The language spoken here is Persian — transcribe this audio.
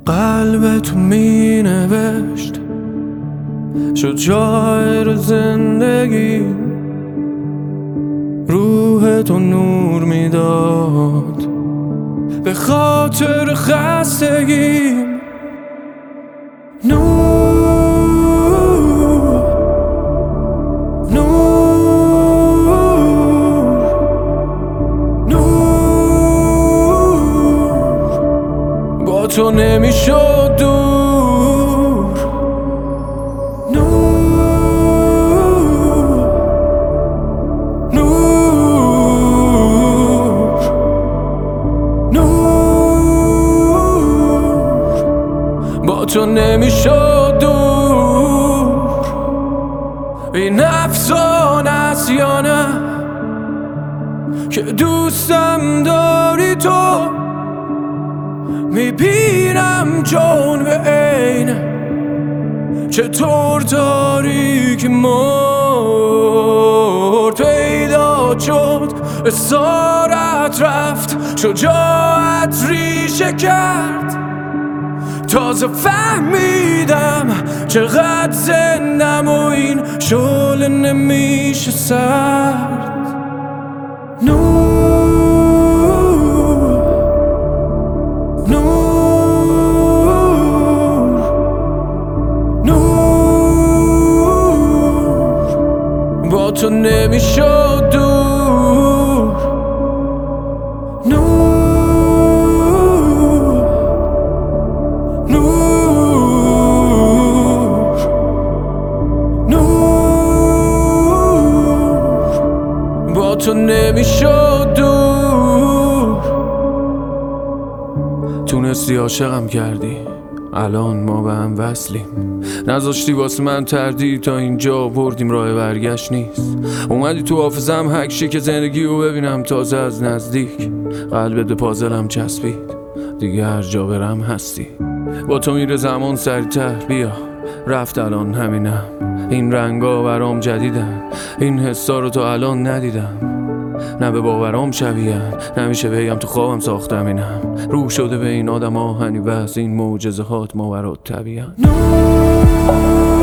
قلب تو می نوشت شد شاعر زندگی، روح تو نور میداد به خاطر خستگی. با تو نمیشد دور. با تو نمیشد دور. این افسانه است یا نه که دوستم داری تو؟ میبینم جون به عین چطور تاریک مرد پیدا شد، اسارت رفت، شجاعت ریشه کرد. تازه فهمیدم چقدر زندم و این شعله نمیشه سرد. با تو نمیشد دور. با تو نمیشد دور. تونستی عاشقم کردی، الان ما به هم وصلیم. نذاشتی واسه من تردید، تا اینجا بردیم راه برگشت نیست. اومدی تو حافظم حکشی که زندگی رو ببینم تازه از نزدیک. قلبت به پازلم چسبید، دیگه هر جا برم هستی. با تو میره زمان سریعتر، بیا رفت الان همینم. این رنگا برام جدیدن، این حسا رو تا الان ندیدم. نه به باورام شبیه‌ن، نمیشه بگم تو خوابم ساختم اینم. روح شده به این آدم آهنی و از این معجزهات ماورا طبیعن.